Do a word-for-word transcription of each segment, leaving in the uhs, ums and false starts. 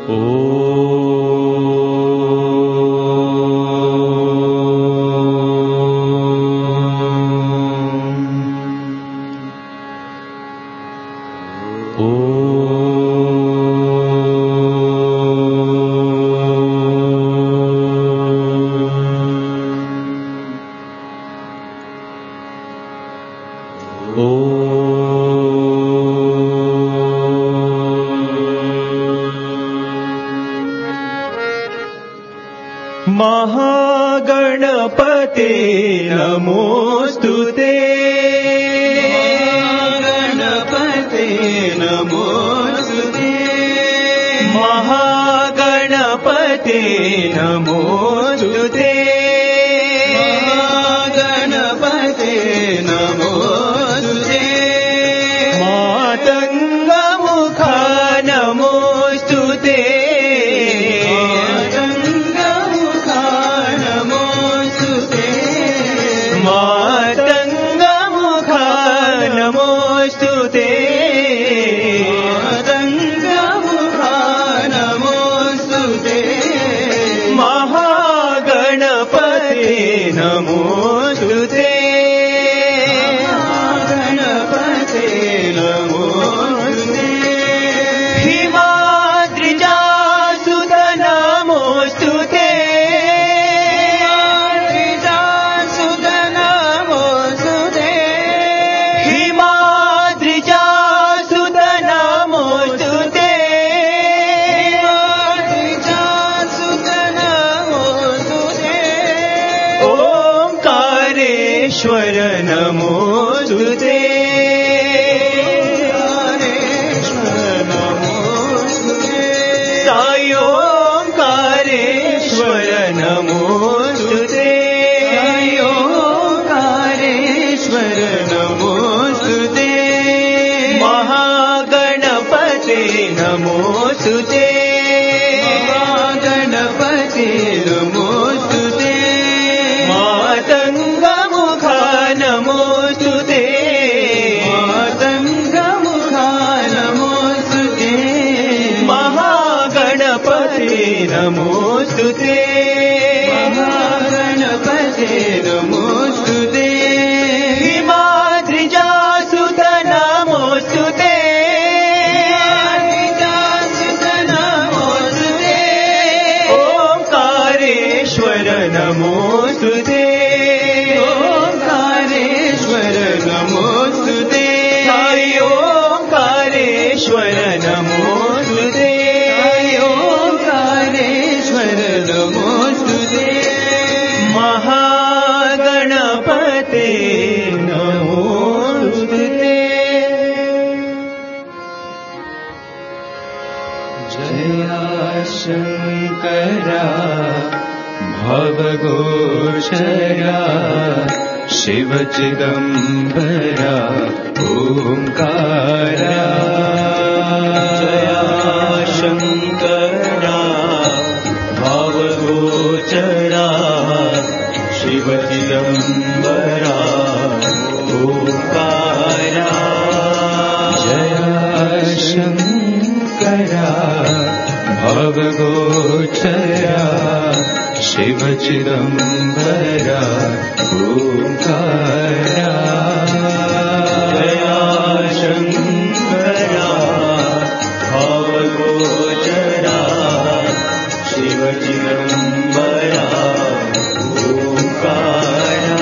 महागणपते नमोस्तुते गणपते नमोस्तुते महागणपते नमोस्तुते गणपते नमोस्तुते मातङ्गमुखा नमोस्तुते मातङ्गमुखा नमोस्तुते मातङ्गमुखा नमोस्तुते महागणपते नमोस्तुते गणपते नमोस्तुते हिमाद्रिजासुत नमोस्तुते ईश्वर नमोस्तुते साई ओंकारेश्वर नमोस्तुते ओंकारेश्वर नमोस्तुते महागणपते नमोस्तुते महागणपते नमोस्तुते मातङ्गमुखा नमोस्तुते मातङ्गमुखा नमोस्तुते महागणपते नमोस्तुते महागणपते नमोस्तुते हिमाद्रिजासुत नमोस्तुते नमोस्तुते ओंकारेश्वर नमोस्तुते ओंकारेश्वर नमोस्तुते साई ओंकारेश्वर नमोस्तुते साई ओंकारेश्वर नमोस्तुते महागणपते नमोस्तुते जया शंकरा भवघोषया शिव चिदंबरा ओंकारा जया शंकरा भवघोषया शिव चिदंबरा ओंकारा जया शंकरा भवघोषया शिव चिदंबरा ओंकारा जया शंकरा भवघोषया शिव चिदंबरा ओंकारा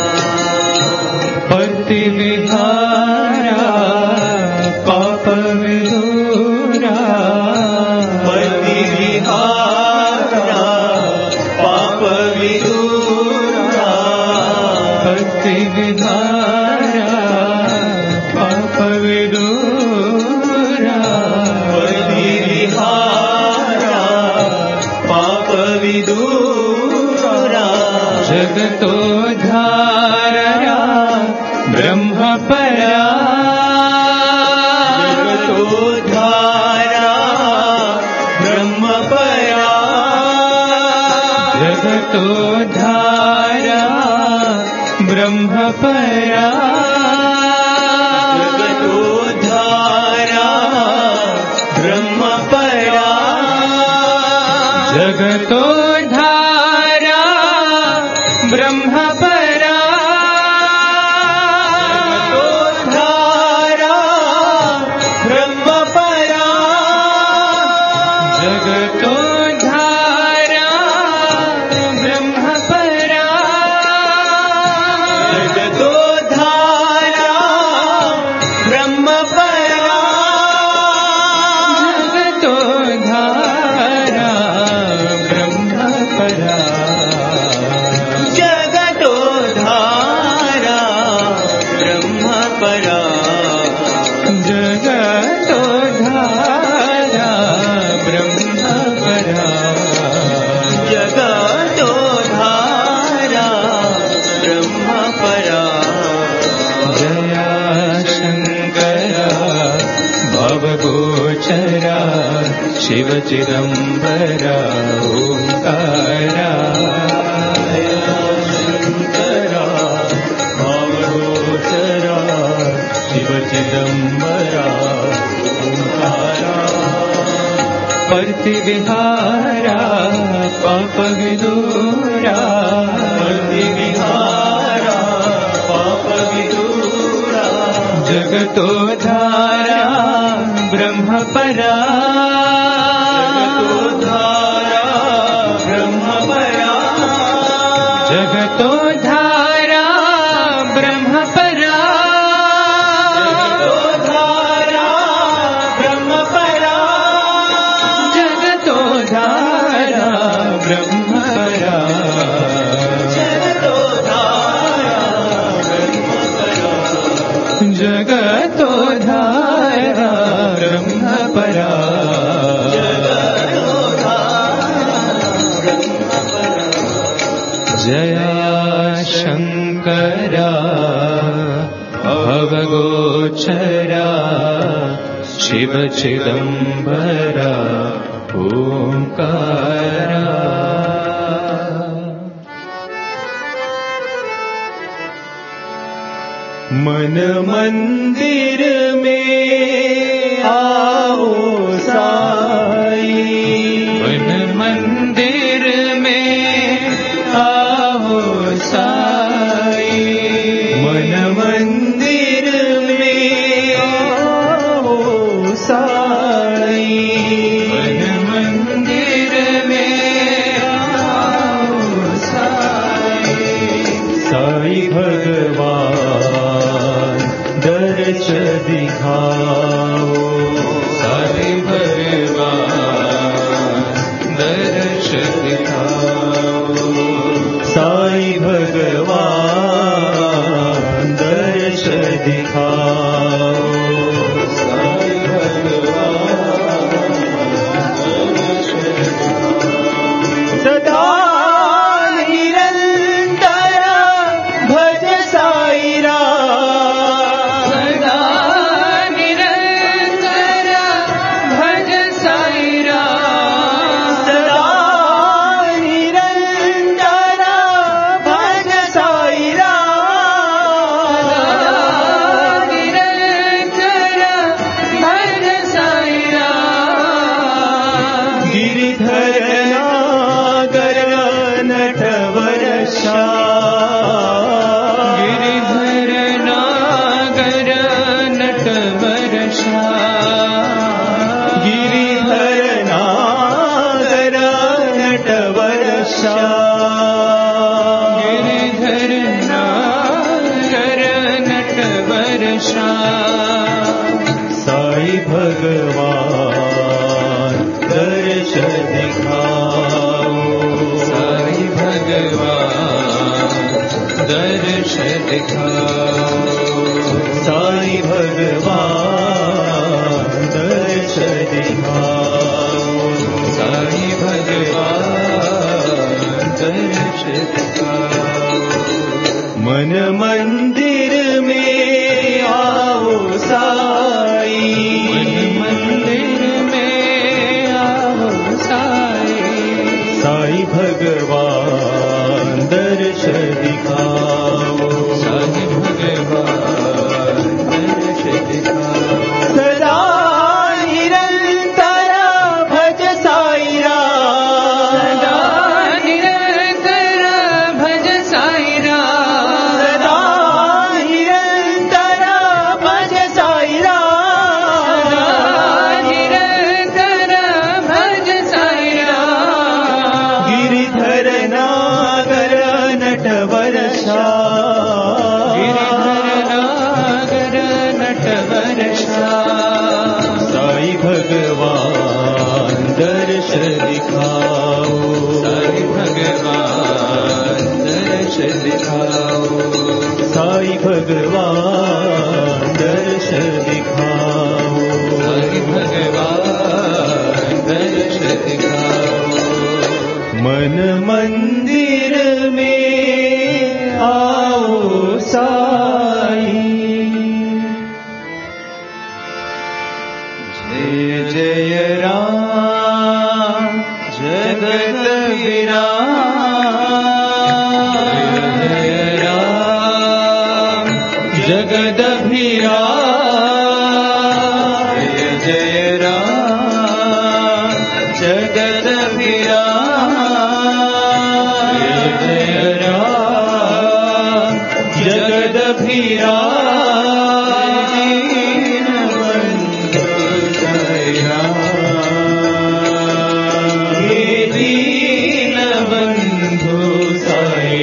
पति विहारा पाप विदूरा पति विहारा पाप विदूरा भक्ति विधारा पाप विदूरा पति विहारा पाप विदूरा जगतोद्धारया ब्रह्मपरा जगतोद्धारा ब्रह्मपरा जगतोद्धारा ब्रह्मपरा जगतोद्धारा ब्रह्मपरा जगतोद्धारा ब्रह्मपरा जगतोद्धारा ब्रह्मपरा जगतोद्धारा ब्रह्मपरा जगतोद्धारा ब्रह्मपरा जगतोद्धारा ब्रह्मपरा जगतोद्धारा ब्रह्मपरा जगतोद्धारा ब्रह्मपरा जया शङ्करा भवगोचरा शिवचिदम्बरा ओङ्कारा शङ्करा भवगोचरा शिवचिदम्बरा ओङ्कारा पर्तिविहारा पापविदूरा पर्तिविहारा पापविदूरा जगतोद्धारा ब्रह्मपरा जगतोद्धारा ब्रह्मपरा जगतोद्धारा ब्रह्मपरा जगतोद्धारा ब्रह्मपरा जया शङ्करा भवगोचरा शिवचिदम्बरा ओङ्कारा मन मंदिर में आओ साई मन मंदिर में आओ साई मन मंदिर में आओ साई मन मंदिर में आओ साई साई भगवान दर्श दिखाओ साई भगवान दर्श दिखाओ साई भगवान दर्श दिखाओ साई भगवान दर्श दिखाओ सदा निरंतर भज साई राम सदा निरंतर भज साई राम सदा निरंतर भज साई राम निरंतर भज साई राम गिरिधर नागर नटवर श्याम गिरिधर नागर नटवर श्याम गिरिधर नागर नटवर श्याम गिरिधर नागर नटवर श्याम साई भगवान दर्श दिखाओ साई भगवान दर्श दिखाओ साई भगवान दर्श दिखाओ साई भगवान दर्श दिखाओ मन मंदिर में आओ साई मन मंदिर में आओ साई। जय जय राम जगत विराम, जय राम जगत विराम, जय जय राम जगत विराम, जय जय राम जगत विराम। दीन बंधु साई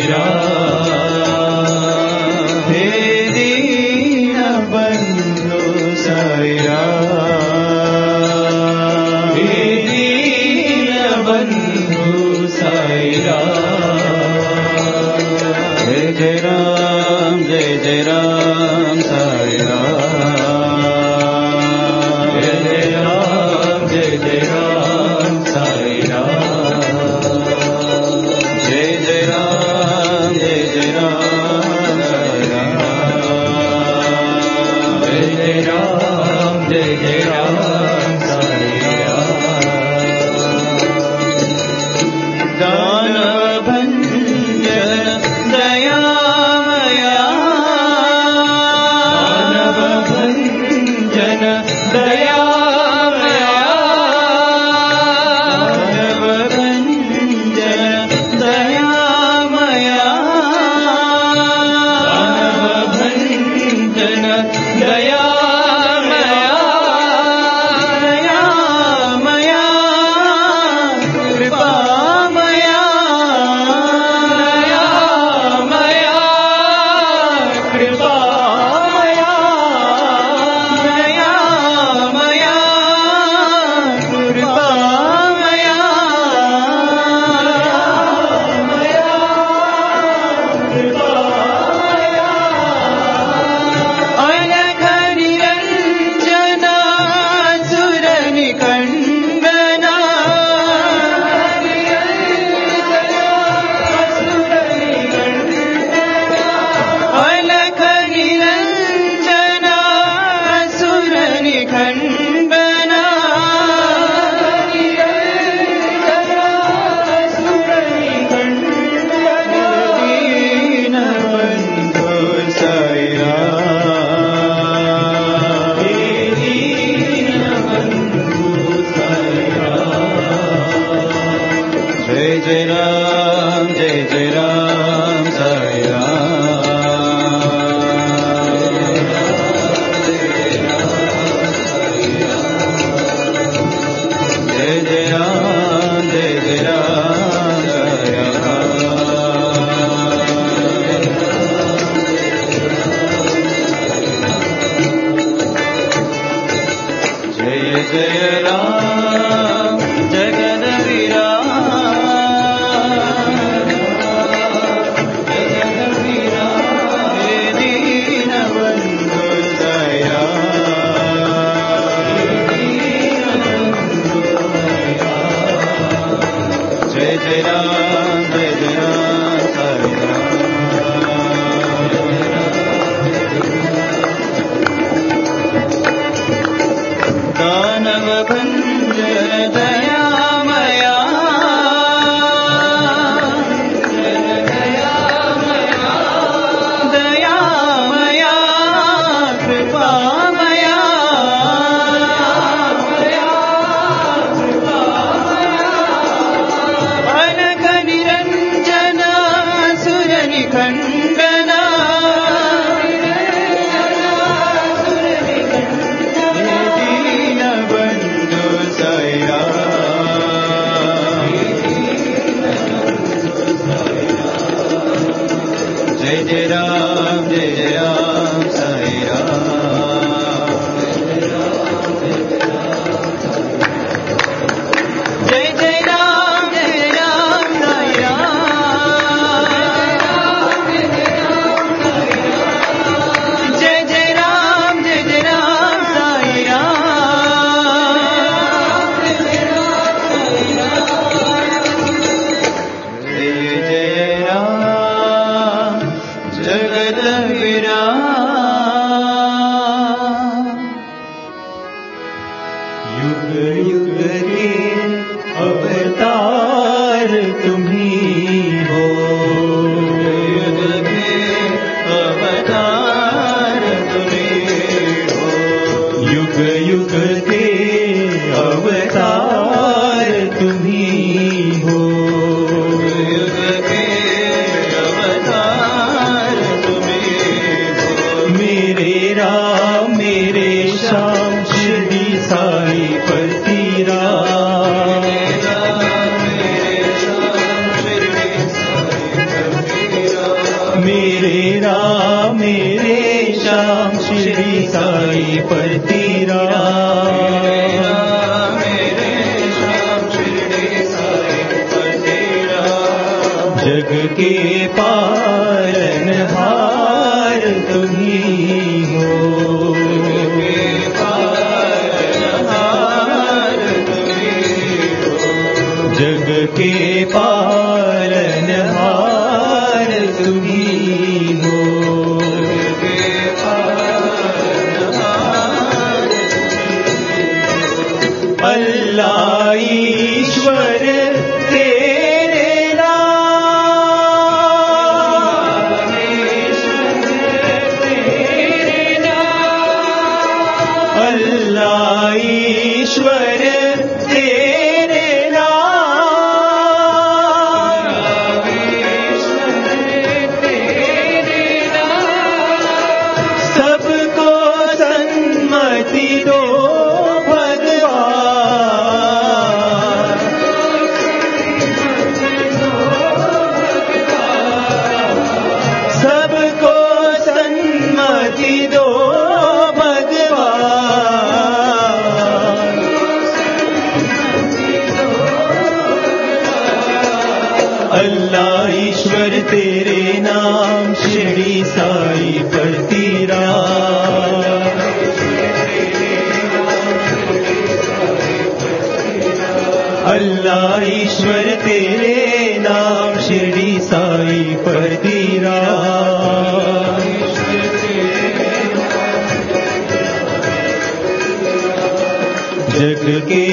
राम, हे दीन बंधु साई राम, हे दीन बंधु साई राम। जय जय राम जय जय राम साई राम, जय जय राम जय जय राम साई राम, जय जय राम जय जय राम साई राम, जय जय राम जय जय राम साई राम। दानव भंजन दयामया, दानव भंजन दयामया, दानव भंजन दयामया, दानव भंजन दयामया, दयामया कृपामया, दयामया कृपामया, दयामया कृपामया, दयामया कृपामया। अनघ निरंजन सुर निकंदना, अलख निरंजन सुर निकंदना, दीन बंधु साई राम, दीन बंधु साई राम। जय जय राम जय जय राम साई राम, जय जय राम जय जय राम साई राम। जय जय राम जगत विराम, जगत विराम, हे दीन बंधु साई राम, दीन बंधु साई राम। जय जय राम जय जय राम साई राम। दानव भंजन दयामया, दयामया, दयामया कृपामया, अनघ निरंजन सुर निकंदना, दीन बंधु साई राम, युग युग के अवतार तुम्ही हो, युग के अवतार तुम्ही हो, युग युग के अवतार तुम्ही हो, युग के अवतार तुम्ही हो। मेरे राम मेरे श्याम शिरडी साई परती राम, मेरे राम मेरे श्याम शिरडी साई परती राम, जग के पालनहार तुम्ही हो, जग के पालनहार तुम्ही हो, अल्लाह ईश्वर तेरे नाम, अल्लाह ईश्वर तेरे नाम, सबको सन्मति दो भगवान, सबको सन्मति दो भगवान, अल्लाह ईश्वर तेरे नाम शिरडी साई परती राम, अल्लाह ईश्वर तेरे नाम शिरडी साई परती राम, जग के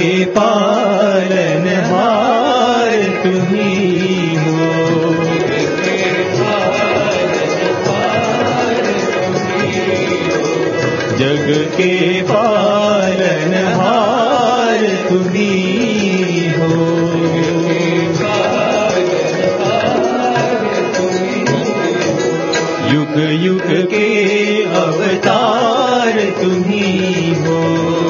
पालनहार तुम्ही हो, जग के पालनहार तुम्ही हो, युग युग के अवतार तुम्ही हो,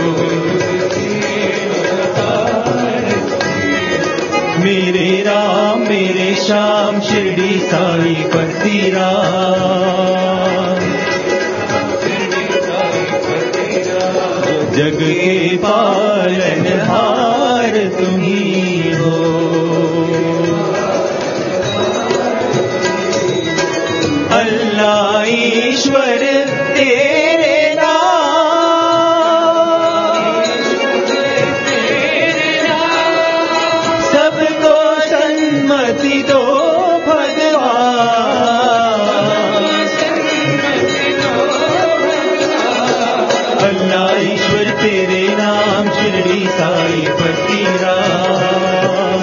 मेरे राम मेरे श्याम शिरडी साई परती राम, जग के पालनहार तुम्ही हो, अल्लाह ईश्वर तेरे नाम, सबको सन्मति दो भगवान, अल्लाह ईश्वर तेरे नाम शिरडी साई परती राम,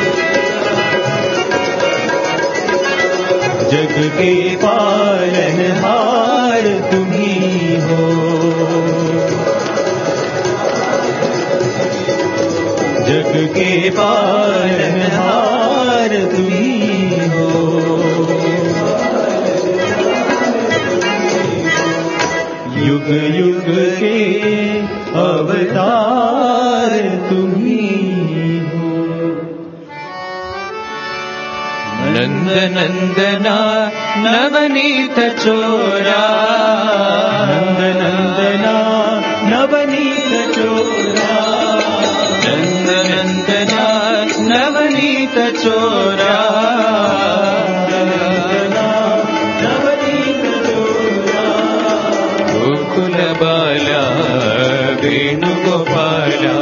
जग के पालनहार तुम्ही हो, जग के पालनहार तुम्ही हो, युग युग के अवतार तुम्ही हो, नंद नंदना नवनीत चोरा, नंद नंदना नवनीत चोरा, नंद नंदना नवनीत चोरा, नंदना नवनीत चोरा, गोकुल बाला वेणुगोपाला,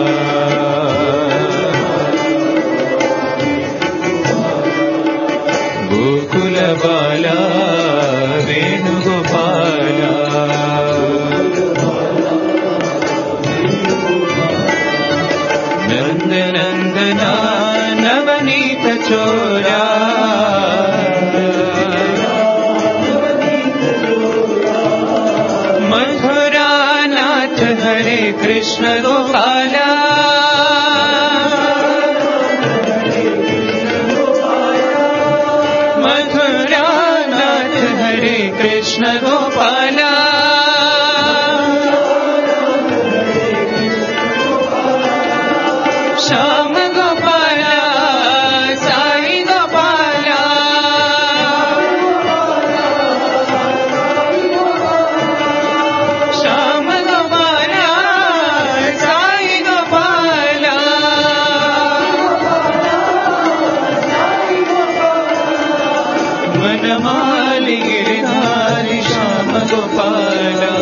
गोकुल बाला वेणुगोपाला, नंदनंदना नवनीत चोरा मथुरा नाथ हरे कृष्ण गोपाला मथुरा नाथ हरे कृष्ण गोपाला श्याम गोपाला साई गोपाला श्याम गोपाला साई गोपाला वनमाली गिरिधारी श्याम गोपाला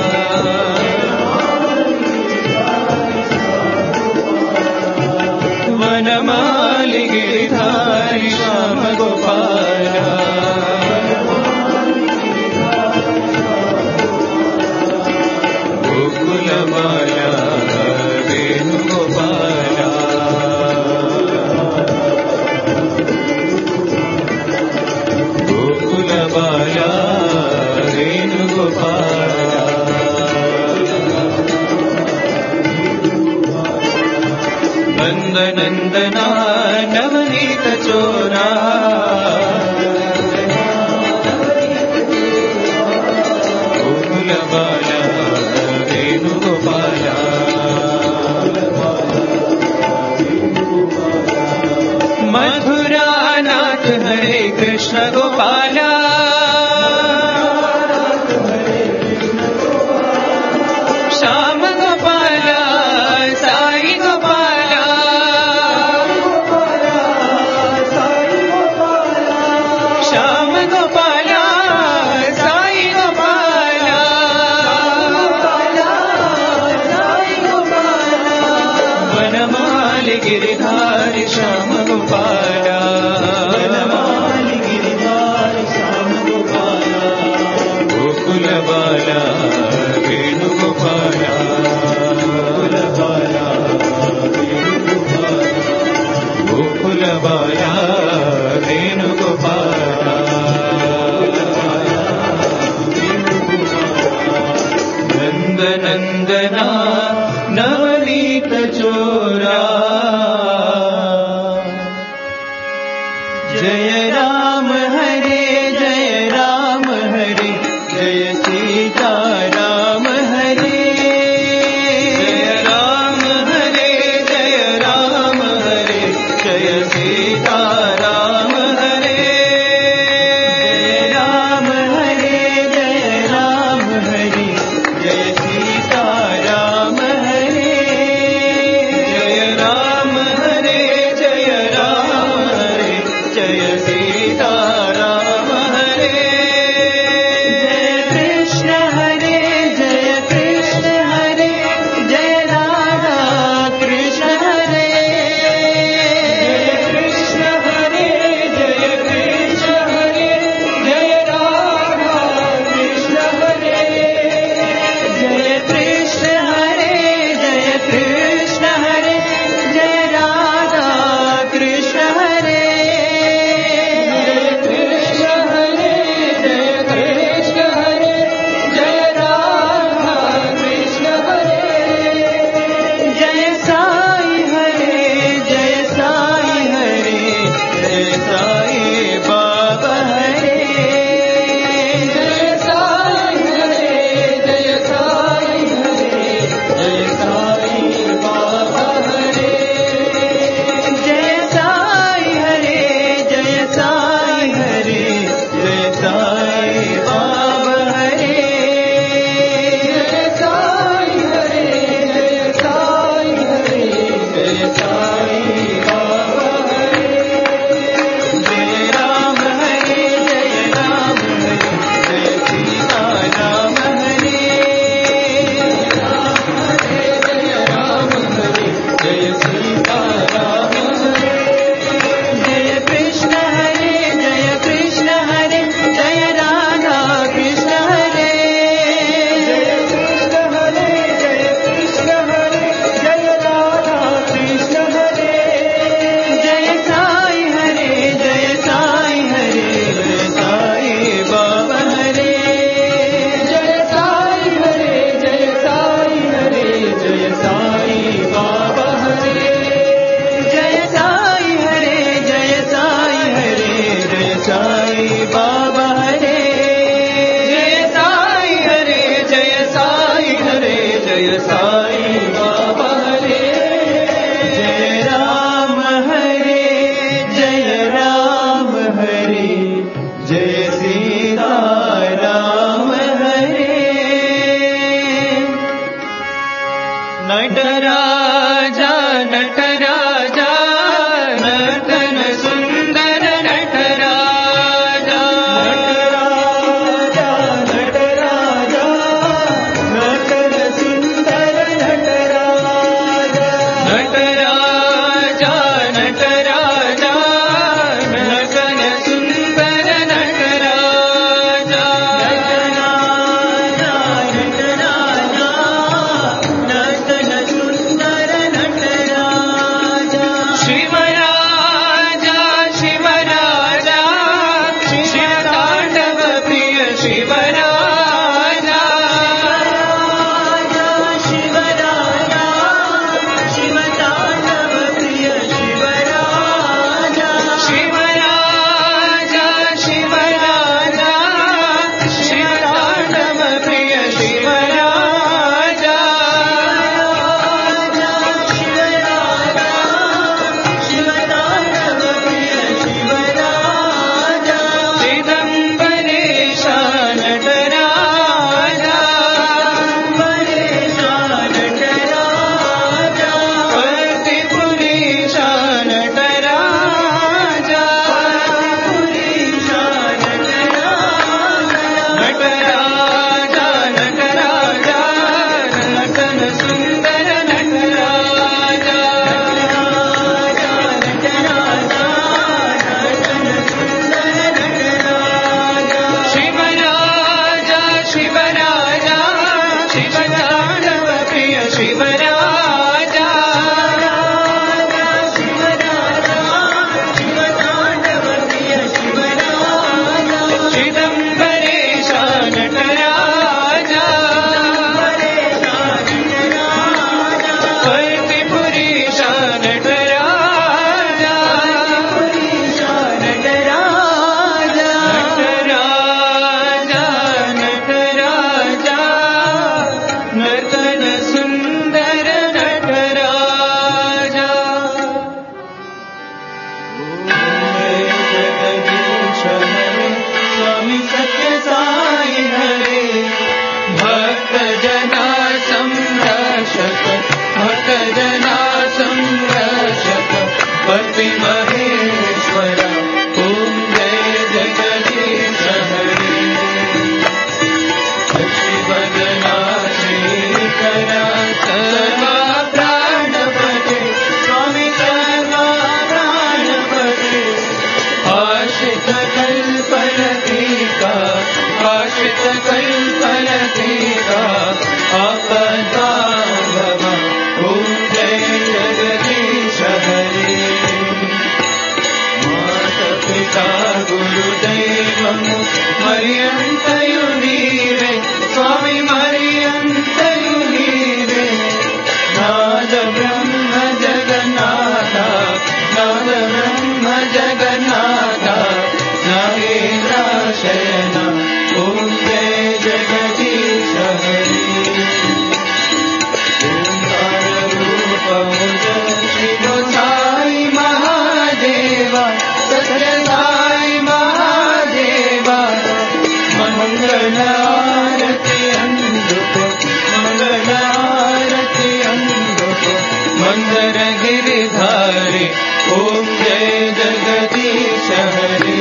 वनमाली गिरिधारी श्याम गोपाला गोकुल बाला वेणुगोपाला गोकुल बाला वेणुगोपाला नंदनंदना नवनीत चोरा गोकुल बाला वेणुगोपाला मथुरा नाथ हरे कृष्ण गोपाला श्याम गोपाला साई गोपाला श्याम गोपाला साई गोपाला वनमाली गिरिधारी श्याम गोपाला वनमाली गिरिधारी श्याम गोपाला गोकुल बाला वेणुगोपाला गोकुल बाला वेणुगोपाला गोकुल बाला वेणुगोपाला नंदनंदना नवनीत चोरा नटराजा नटराजा नटन सुंदर नटराजा नटराजा नटराजा नटन सुंदर नटराजा शिवराजा शिवराजा शिवतांडव प्रिय शिवराजा शिवराजा शिवतांडव प्रिय शिवराजा शिवराजा शिवराजा शिवतांडव प्रिय शिवराजा शिवतांडव प्रिय शिवराजा चिदंबरेश नटराजा परेश नटराजा वर्तिपुरीश नटराजा पुरीश नटराजा नटराजा नटराजा नटन सुंदर नटराजा शिवराजा शिवराजा शिवतांडव प्रिय शिवराजा चिदंबरेश नटराजा वर्तिपुरीश नटराजा नटराजा नटराजा नटन सुंदर नटराजा स्वामी सत्य साई हरे भक्त जना संरक्षक भक्त जना संरक्षक पति महेश्वर ओम जय जगदीश हरे शिवदना श्रीकरा सर्वा प्राणपते स्वामी सर्वा प्राणपते आश्रित कल्पलतीका आश्रित कल्पलतीका आपदाभव ओम जय जगदीश हरे माता पिता गुरुदैवं मर्यन्तयु नीरे स्वामी मर्यन्तयु नीरे नाद ब्रह्म जगन्नाथ नाद ब्रह्म जगन्नाथ नागेन्द्र शयन ओम जय जगदीश हरे ओंकार रूप शिव साई महादेवा सत्य साई महादेवा मंगल आरती अंधुक मंगल आरती अंधुक मंदर गिरिधारी ओम जय जगदीश हरे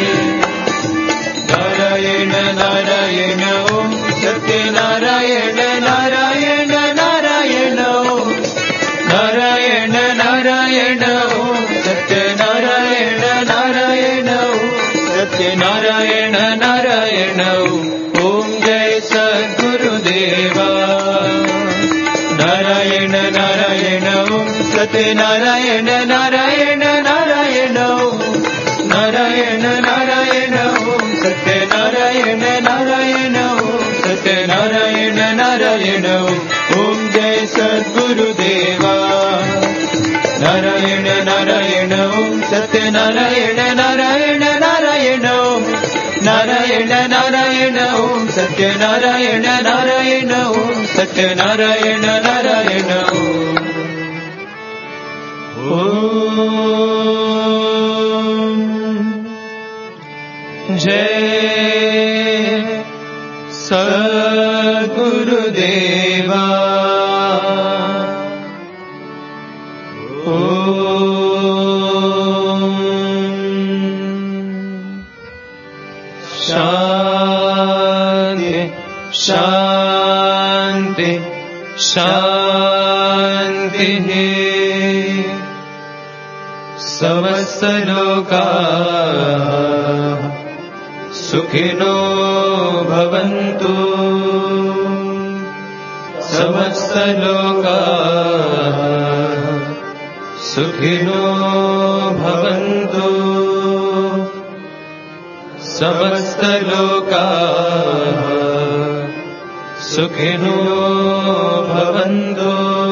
नारायण नारायण ओम सत्य नारायण नारायण नारायण ओम नारायण नारायण ओम सत्य नारायण नारायण ओम सत्य नारायण नारायण ओम जय सद्गुरुदेवा नारायण नारायण ओम सत्य नारायण नारायण नारायण ओम नारायण नारायण ओम सत्य नारायण नारायण ओम सत्य नारायण नारायण ओम जय सद्गुरुदेवा नारायण नारायण ओम सत्य नारायण नारायण नारायण ओम नारायण नारायण ओम सत्य नारायण नारायण ओम सत्य नारायण नारायण ओम जय सद्गुरुदेवा ओम शांति शांति शांति समस्तलोकाः सुखिनो भवन्तु समस्तलोकाः सुखिनो भवन्तु समस्तलोकाः सुखिनो भवन्तु